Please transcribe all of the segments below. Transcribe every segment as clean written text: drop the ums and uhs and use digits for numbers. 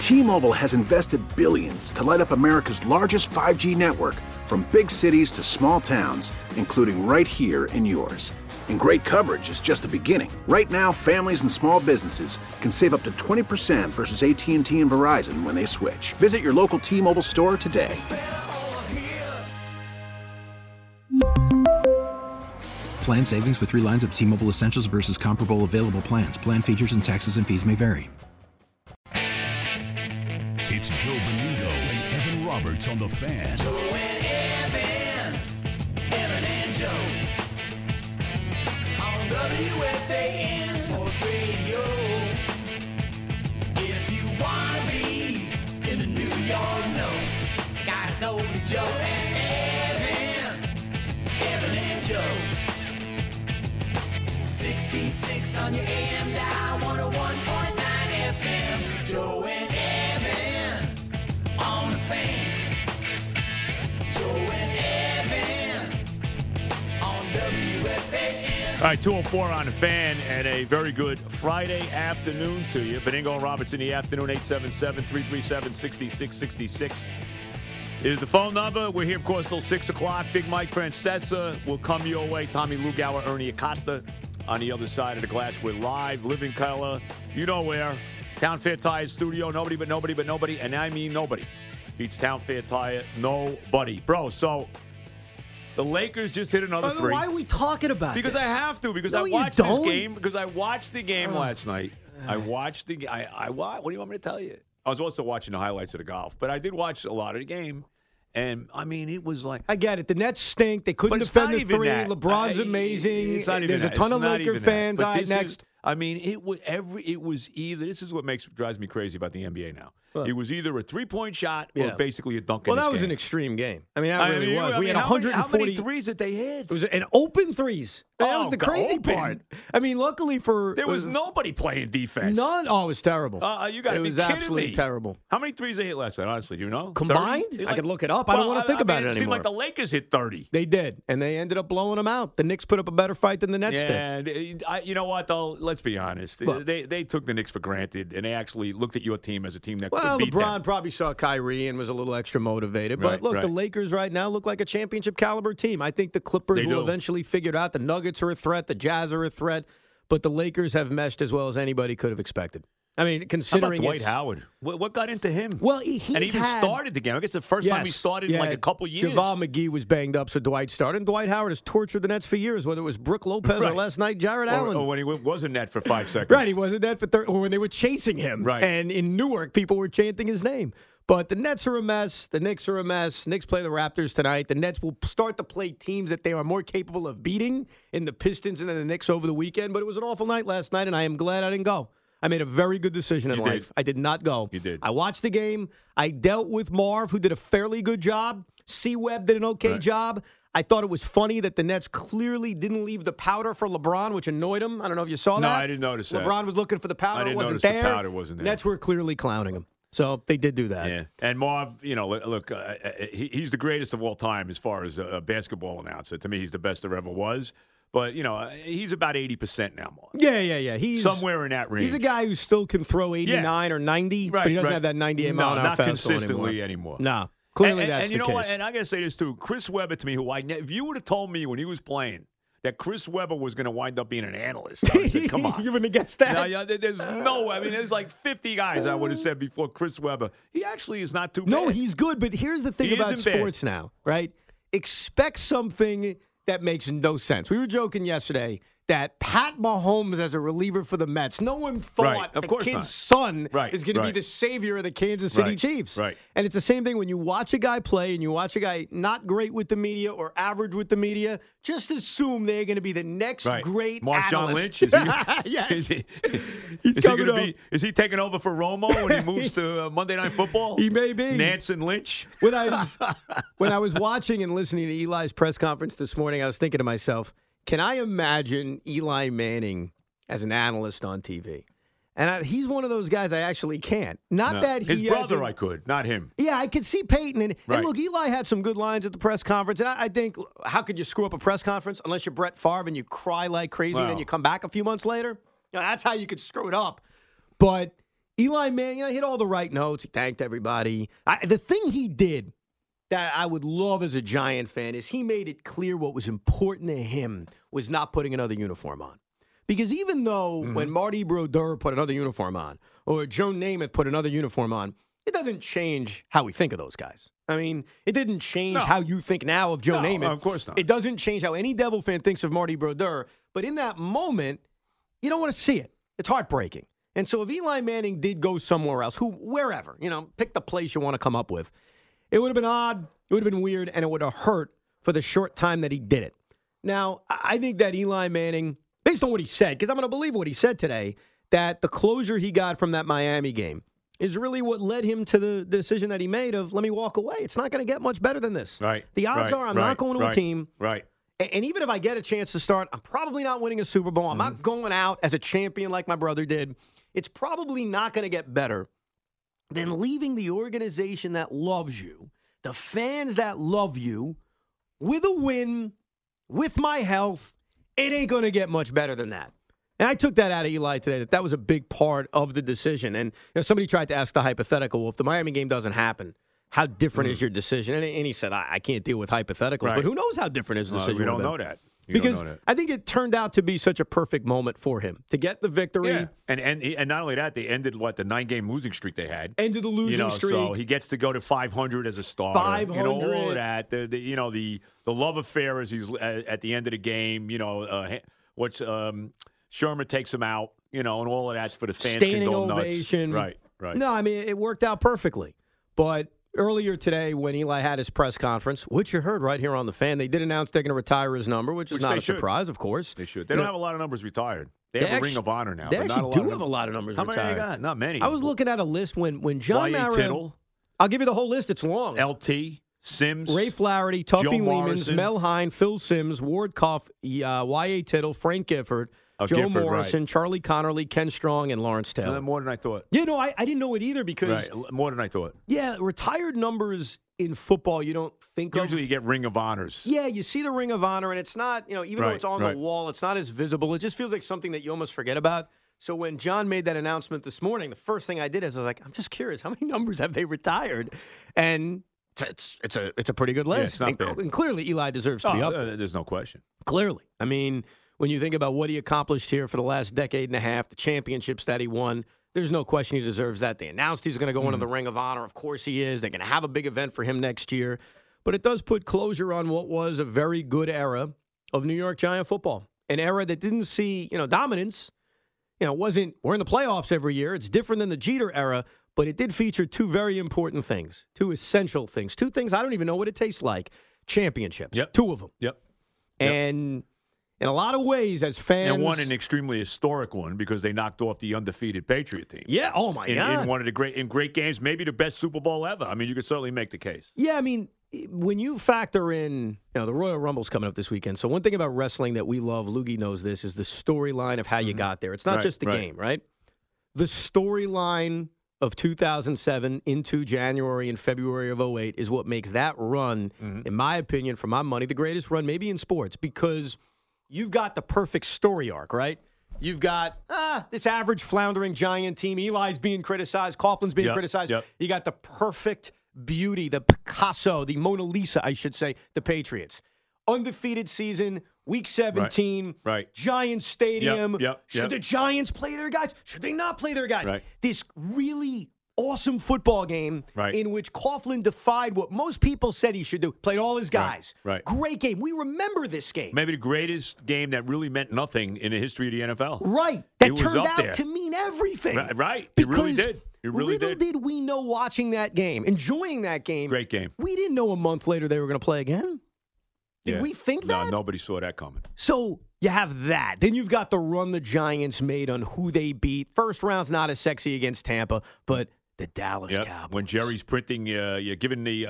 T-Mobile has invested billions to light up America's largest 5G network, from big cities to small towns, including right here in yours. And great coverage is just the beginning. Right now, families and small businesses can save up to 20% versus AT&T and Verizon when they switch. Visit your local T-Mobile store today. Plan savings with 3 lines of T-Mobile Essentials versus comparable available plans. Plan features and taxes and fees may vary. It's Joe Benigno and Evan Roberts on The Fan. Joe and Evan, Evan and Joe. On WFAN Sports Radio. If you want to be in the New York know, gotta go to Joe and Evan and Joe. 66 on your AM dial, 101.9 FM. Joe and Evan on The Fan. Joe and Evan on WFAN. All right, 2:04 on The Fan, and a very good Friday afternoon to you. Benigno and Roberts in the afternoon, 877-337-6666 is the phone number. We're here, of course, till 6 o'clock. Big Mike Francesa will come your way. Tommy Lugauer, Ernie Acosta on the other side of the glass. We're live, living color. You know where. Town Fair Tire Studio. Nobody but nobody but nobody, and I mean nobody, beats Town Fair Tire. Nobody. Bro, so the Lakers just hit another three. Why are we talking about Because this? I have to. Because No, I you watched this don't. game. Because I watched the game last night. I watched the game. What do you want me to tell you? I was also watching the highlights of the golf, but I did watch a lot of the game. And, I mean, it was like... I get it. The Nets stink. They couldn't But it's defend not the even three. that. LeBron's amazing. It's not even There's that. a ton It's of not Laker even that. fans. But All right, this next. it was either... This is what drives me crazy about the NBA now. It was either a three-point shot or basically a dunk in Well, this that was game. an extreme game. I mean, that really was. We had how 140. many threes did they hit? It was an open threes. That was the crazy open. part. I mean, luckily for... There was nobody playing defense. None. Oh, it was terrible. You got to be It was kidding absolutely me. terrible. How many threes they hit last night, honestly? Do you know? Combined? 30? I could look it up. I don't want to think about it It seemed anymore. like the Lakers hit 30. They did, and they ended up blowing them out. The Knicks put up a better fight than the Nets did. And you know what, though? Let's be honest. What? They took the Knicks for granted, and they actually looked at your team as a team that Well, could beat LeBron them. probably saw Kyrie and was a little extra motivated. Right, But look, right. the Lakers right now look like a championship caliber team. I think the Clippers They will do. eventually figure it out. The Nuggets are a threat. The Jazz are a threat. But the Lakers have meshed as well as anybody could have expected. I mean, How about considering Dwight it's- Howard? What got into him? Well, he's and he even had- started the game. I guess the first time he started in like a couple years. Javal McGee was banged up, so Dwight started. And Dwight Howard has tortured the Nets for years, whether it was Brooke Lopez or Right. last night, Jared Allen. Or when he was in net for 5 seconds. Right, he wasn't that for or when they were chasing him. Right. And in Newark, people were chanting his name. But the Nets are a mess. The Knicks are a mess. Knicks play the Raptors tonight. The Nets will start to play teams that they are more capable of beating in the Pistons and then the Knicks over the weekend. But it was an awful night last night, and I am glad I didn't go. I made a very good decision in You life. did. I did not go. You did. I watched the game. I dealt with Marv, who did a fairly good job. C-Webb did an okay Right. job. I thought it was funny that the Nets clearly didn't leave the powder for LeBron, which annoyed him. I don't know if you saw No, that. I didn't notice that. LeBron was looking for the powder. I didn't it wasn't notice the there. powder wasn't there. Nets were clearly clowning him. So they did do that. Yeah, and Marv, look, he's the greatest of all time as far as a basketball announcer. To me, he's the best there ever was. But, he's about 80% now, Marv. Yeah. He's Somewhere in that range. He's a guy who still can throw 89 or 90, but he doesn't have that 98 mile an hour not fastball consistently anymore. No, clearly and, that's and you the know case. what? And I got to say this, too. Chris Webber, to me, if you would have told me when he was playing that Chris Webber was going to wind up being an analyst, I would have said, come on. You wouldn't have guessed that? No, yeah, there's no way. I mean, there's like 50 guys I would have said before Chris Webber. He actually is not too bad. No, he's good, but here's the thing He about isn't bad. sports now, right? Expect something that makes no sense. We were joking yesterday that Pat Mahomes as a reliever for the Mets, no one thought Right, of the course kid's not. son Right, is going to be right. the savior of the Kansas City Right, Chiefs. right. And it's the same thing when you watch a guy play and you watch a guy not great with the media or average with the media, just assume they're going to be the next Right. great Marshawn analyst. Lynch? Is he, Yes. is he coming gonna up. be? Is he taking over for Romo when he moves to Monday Night Football? He may be. Nance and Lynch. When I was watching and listening to Eli's press conference this morning, I was thinking to myself, can I imagine Eli Manning as an analyst on TV? And he's one of those guys I actually can't. Not No. that he His brother, hasn't- I could, not him. Yeah, I could see Peyton. And Right. look, Eli had some good lines at the press conference. And I think, how could you screw up a press conference unless you're Brett Favre and you cry like crazy and then Well. you come back a few months later? That's how you could screw it up. But Eli Manning, hit all the right notes. He thanked everybody. The thing he did that I would love as a Giant fan is he made it clear what was important to him was not putting another uniform on. Because even though when Marty Brodeur put another uniform on or Joe Namath put another uniform on, it doesn't change how we think of those guys. I mean, it didn't change how you think now of Joe Namath. No, of course not. It doesn't change how any Devil fan thinks of Marty Brodeur. But in that moment, you don't want to see it. It's heartbreaking. And so if Eli Manning did go somewhere else, wherever, pick the place you want to come up with, it would have been odd, it would have been weird, and it would have hurt for the short time that he did it. Now, I think that Eli Manning, based on what he said, because I'm going to believe what he said today, that the closure he got from that Miami game is really what led him to the decision that he made of, let me walk away. It's not going to get much better than this. Right. The odds are I'm not going to a team. Right. And even if I get a chance to start, I'm probably not winning a Super Bowl. I'm not going out as a champion like my brother did. It's probably not going to get better than leaving the organization that loves you, the fans that love you, with a win, with my health. It ain't going to get much better than that. And I took that out of Eli today, that was a big part of the decision. And somebody tried to ask the hypothetical, well, if the Miami game doesn't happen, how different is your decision? And he said, I can't deal with hypotheticals. Right. But who knows how different his decision We don't would know have been. that. Because I think it turned out to be such a perfect moment for him to get the victory. Yeah. And not only that, they ended, the 9-game losing streak they had. Ended the losing streak. So he gets to go to 500 as a starter. 500. All of that. The love affair as he's at the end of the game. Sherman takes him out. And all of that's for the fans. Standing can go ovation. Nuts. Right. No, I mean, it worked out perfectly. But earlier today, when Eli had his press conference, which you heard right here on The Fan, they did announce they're going to retire his number, which is not a surprise, of course. They should. They don't have a lot of numbers retired. They have a Ring of Honor now. They but actually not do have a lot of numbers How retired. many they got? Not many. I was looking at a list when John Y.A. Mara. Tittle. I'll give you the whole list. It's long. LT, Sims, Ray Flaherty, Tuffy Joe Lehmans, Morrison. Mel Hine, Phil Simms, Ward Cuff, Y.A. Tittle, Frank Gifford, Joe Gifford, Morrison, Charlie Connerly, Ken Strong, and Lawrence Taylor. More than I thought. Yeah, no, I didn't know it either because More than I thought. Yeah, retired numbers in football you don't think of. Usually you get Ring of Honors. Yeah, you see the Ring of Honor, and it's not, even though it's on the wall, it's not as visible. It just feels like something that you almost forget about. So when John made that announcement this morning, the first thing I did is I was like, I'm just curious, how many numbers have they retired? And it's a pretty good list. Yeah, it's not bad. And clearly Eli deserves to be up there. There's no question. Clearly. I mean, when you think about what he accomplished here for the last decade and a half, the championships that he won, there's no question he deserves that. They announced he's going to go into the Ring of Honor. Of course he is. They're going to have a big event for him next year. But it does put closure on what was a very good era of New York Giant football. An era that didn't see, dominance. We're in the playoffs every year. It's different than the Jeter era, but it did feature two very important things, two essential things, two things I don't even know what it tastes like. Championships. Yep. Two of them. Yep. And in a lot of ways, as fans. And one an extremely historic one because they knocked off the undefeated Patriot team. Yeah. Oh, my God. In one of the great games, maybe the best Super Bowl ever. I mean, you could certainly make the case. Yeah, I mean, when you factor in, the Royal Rumble's coming up this weekend. So one thing about wrestling that we love, Loogie knows this, is the storyline of how you got there. It's not just the game, right? The storyline of 2007 into January and February of 2008 is what makes that run, in my opinion, for my money, the greatest run maybe in sports because you've got the perfect story arc, right? You've got this average floundering Giant team. Eli's being criticized. Coughlin's being criticized. Yep. You got the perfect beauty, the Picasso, the Mona Lisa, I should say, the Patriots. Undefeated season, week 17, Right. Giants Stadium. Should Yep. the Giants play their guys? Should they not play their guys? Right. This really awesome football game in which Coughlin defied what most people said he should do. Played all his guys. Right. Great game. We remember this game. Maybe the greatest game that really meant nothing in the history of the NFL. Right. That It was turned up out there. to mean everything. Right. It really Because did. It really little did. did we know watching that game, enjoying that game. Great game. We didn't know a month later they were going to play again. Did we think that? No, nobody saw that coming. So you have that. Then you've got the run the Giants made on who they beat. First round's not as sexy against Tampa, but the Dallas Cowboys. When Jerry's printing, you're giving the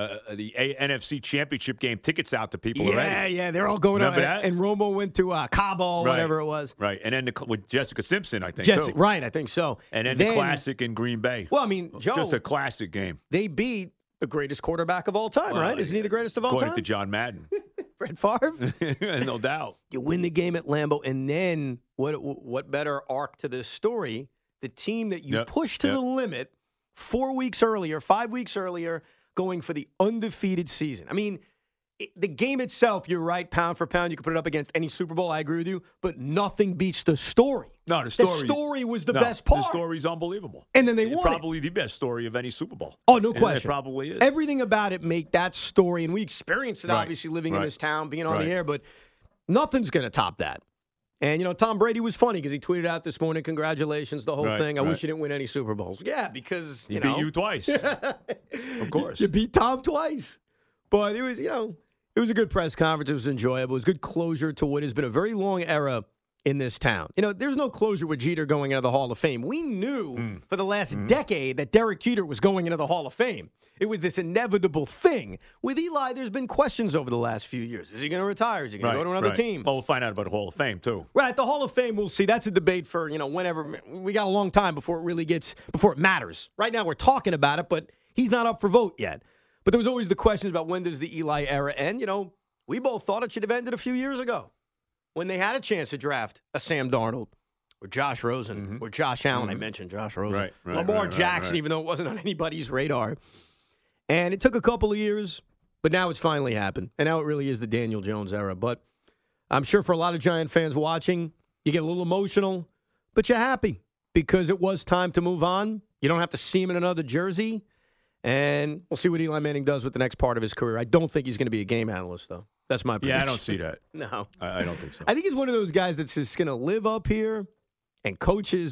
NFC Championship game tickets out to people already. Yeah, they're all going out. Remember that? And Romo went to Cabo, whatever it was. Right, and then with Jessica Simpson, I think, too. Right, I think so. And then the classic in Green Bay. Well, I mean, Joe. Just a classic game. They beat the greatest quarterback of all time, right? Isn't he the greatest of all time? According to John Madden. Brett Favre? No doubt. You win the game at Lambeau, and then what better arc to this story the team that you pushed to the limit 4 weeks earlier, 5 weeks earlier, going for the undefeated season. I mean, the game itself, you're right, pound for pound, you could put it up against any Super Bowl. I agree with you, but nothing beats the story. No, the story was the best part. The story's unbelievable. And then they won. Probably the best story of any Super Bowl. Oh, no question. It probably is. Everything about it make that story, and we experienced it, obviously, living in this town, being on the air, but nothing's going to top that. And, Tom Brady was funny because he tweeted out this morning, congratulations, the whole thing. I wish you didn't win any Super Bowls. Yeah, because, He beat you twice. Of course. You beat Tom twice. But it was, it was a good press conference. It was enjoyable. It was good closure to what has been a very long era in this town. There's no closure with Jeter going into the Hall of Fame. We knew for the last decade that Derek Jeter was going into the Hall of Fame. It was this inevitable thing. With Eli, there's been questions over the last few years. Is he going to retire? Is he going to go to another team? Well, we'll find out about the Hall of Fame, too. Right, the Hall of Fame, we'll see. That's a debate for, whenever. We got a long time before it matters. Right now, we're talking about it, but he's not up for vote yet. But there was always the questions about when does the Eli era end. We both thought it should have ended a few years ago when they had a chance to draft a Sam Darnold or Josh Rosen or Josh Allen. I mentioned Josh Rosen. Lamar Jackson, even though it wasn't on anybody's radar. And it took a couple of years, but now it's finally happened. And now it really is the Daniel Jones era. But I'm sure for a lot of Giant fans watching, you get a little emotional, but you're happy because it was time to move on. You don't have to see him in another jersey. And we'll see what Eli Manning does with the next part of his career. I don't think he's going to be a game analyst, though. That's my prediction. Yeah, I don't see that. No. I don't think so. I think he's one of those guys that's just going to live up here and coach his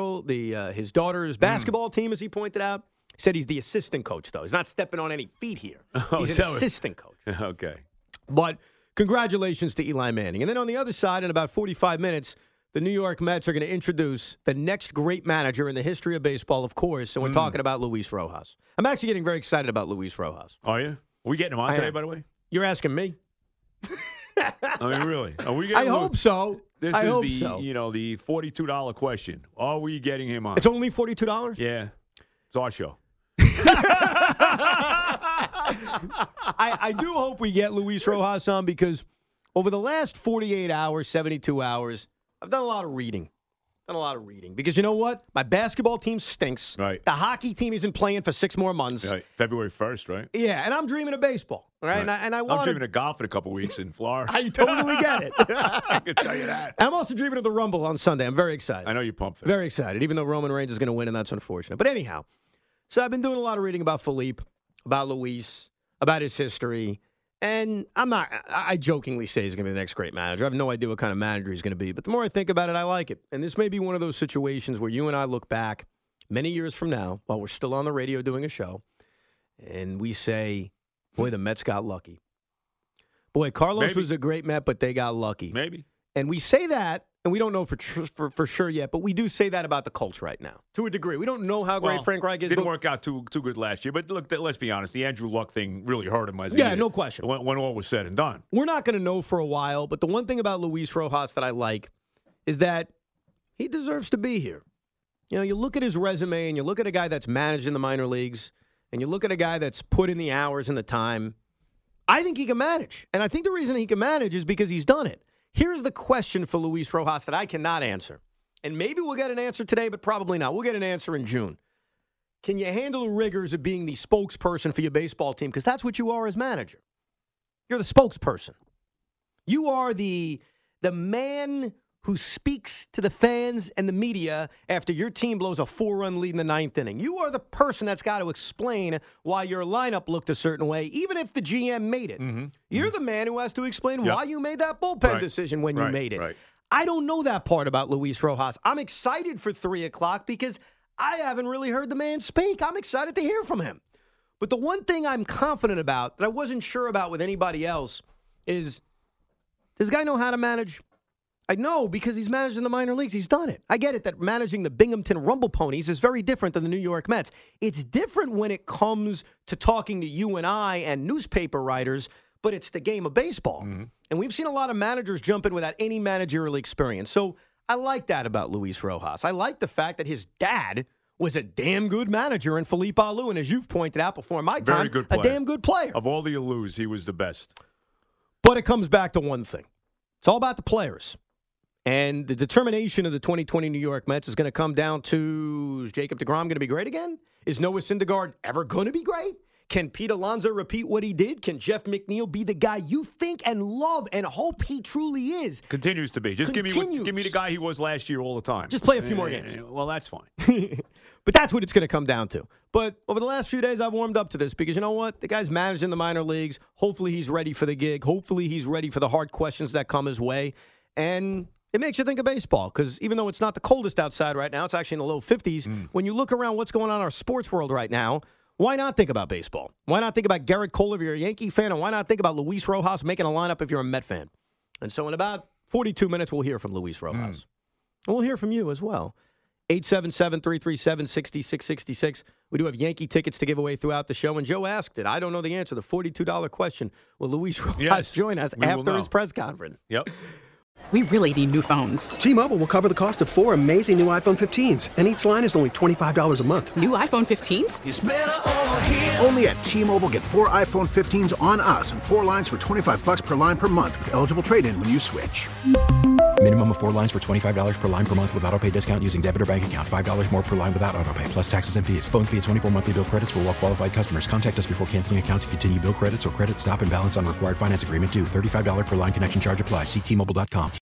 his daughter's basketball team, as he pointed out. He said he's the assistant coach, though. He's not stepping on any feet here. He's an assistant coach. Okay. But congratulations to Eli Manning. And then on the other side, in about 45 minutes, the New York Mets are going to introduce the next great manager in the history of baseball, of course, and we're talking about Luis Rojas. I'm actually getting very excited about Luis Rojas. Are you? Are we getting him on today, by the way? You're asking me? I mean, really? Are we I hope so. This I is hope the, so. The $42 question. Are we getting him on? It's only $42? Yeah. It's our show. I do hope we get Luis Rojas on because over the last 48 hours, 72 hours, I've done a lot of reading. Because you know what? My basketball team stinks. Right. The hockey team isn't playing for 6 more months. Right. February 1st, right? Yeah, and I'm dreaming of baseball. Right? And I want I'm dreaming of golf in a couple weeks in Florida. I totally get it. I can tell you that. And I'm also dreaming of the Rumble on Sunday. I'm very excited. I know you're pumped. Very excited, even though Roman Reigns is going to win, and that's unfortunate. But anyhow, so I've been doing a lot of reading about Philippe, about Luis, about his history. And I jokingly say he's going to be the next great manager. I have no idea what kind of manager he's going to be. But the more I think about it, I like it. And this may be one of those situations where you and I look back many years from now while we're still on the radio doing a show, and we say, boy, the Mets got lucky. Boy, Carlos was a great Met, but they got lucky. Maybe. And we say that, and we don't know for sure yet, but we do say that about the Colts right now, to a degree. We don't know how great Frank Reich is. Didn't work out too good last year. But look, let's be honest. The Andrew Luck thing really hurt him. No question. When all was said and done. We're not going to know for a while, but the one thing about Luis Rojas that I like is that he deserves to be here. You look at his resume, and you look at a guy that's managed in the minor leagues, and you look at a guy that's put in the hours and the time. I think he can manage. And I think the reason he can manage is because he's done it. Here's the question for Luis Rojas that I cannot answer. And maybe we'll get an answer today, but probably not. We'll get an answer in June. Can you handle the rigors of being the spokesperson for your baseball team? Because that's what you are as manager. You're the spokesperson. You are the man who speaks to the fans and the media after your team blows a 4-run lead in the 9th inning. You are the person that's got to explain why your lineup looked a certain way, even if the GM made it. You're the man who has to explain why you made that bullpen decision when you made it. Right. I don't know that part about Luis Rojas. I'm excited for 3 o'clock because I haven't really heard the man speak. I'm excited to hear from him. But the one thing I'm confident about that I wasn't sure about with anybody else is, does this guy know how to manage? I know because he's managed in the minor leagues. He's done it. I get it that managing the Binghamton Rumble Ponies is very different than the New York Mets. It's different when it comes to talking to you and I and newspaper writers, but it's the game of baseball. And we've seen a lot of managers jump in without any managerial experience. So I like that about Luis Rojas. I like the fact that his dad was a damn good manager in Philippe Alou, and as you've pointed out before in my time, Very good player. A damn good player. Of all the Alous, he was the best. But it comes back to one thing. It's all about the players. And the determination of the 2020 New York Mets is going to come down to, is Jacob deGrom going to be great again? Is Noah Syndergaard ever going to be great? Can Pete Alonso repeat what he did? Can Jeff McNeil be the guy you think and love and hope he truly is? Continues to be. Just give me the guy he was last year all the time. Just play a few more games. Well, that's fine. But that's what it's going to come down to. But over the last few days, I've warmed up to this because you know what? The guy's managed in the minor leagues. Hopefully he's ready for the gig. Hopefully he's ready for the hard questions that come his way. And it makes you think of baseball because even though it's not the coldest outside right now, it's actually in the low 50s. When you look around what's going on in our sports world right now, why not think about baseball? Why not think about Garrett Cole if you're a Yankee fan? And why not think about Luis Rojas making a lineup if you're a Met fan? And so in about 42 minutes, we'll hear from Luis Rojas. And we'll hear from you as well. 877-337-6666. We do have Yankee tickets to give away throughout the show. And Joe asked it. I don't know the answer. The $42 question. Will Luis Rojas join us after his press conference? Yep. We really need new phones. T-Mobile will cover the cost of 4 amazing new iPhone 15s, and each line is only $25 a month. New iPhone 15s? It's better over here. Only at T-Mobile, get 4 iPhone 15s on us and 4 lines for $25 per line per month with eligible trade-in when you switch. Minimum of 4 lines for $25 per line per month with autopay discount using debit or bank account. $5 more per line without autopay, plus taxes and fees. Phone fee at 24 monthly bill credits for well-qualified customers. Contact us before canceling account to continue bill credits or credit stop and balance on required finance agreement due. $35 per line connection charge applies. See T-Mobile.com.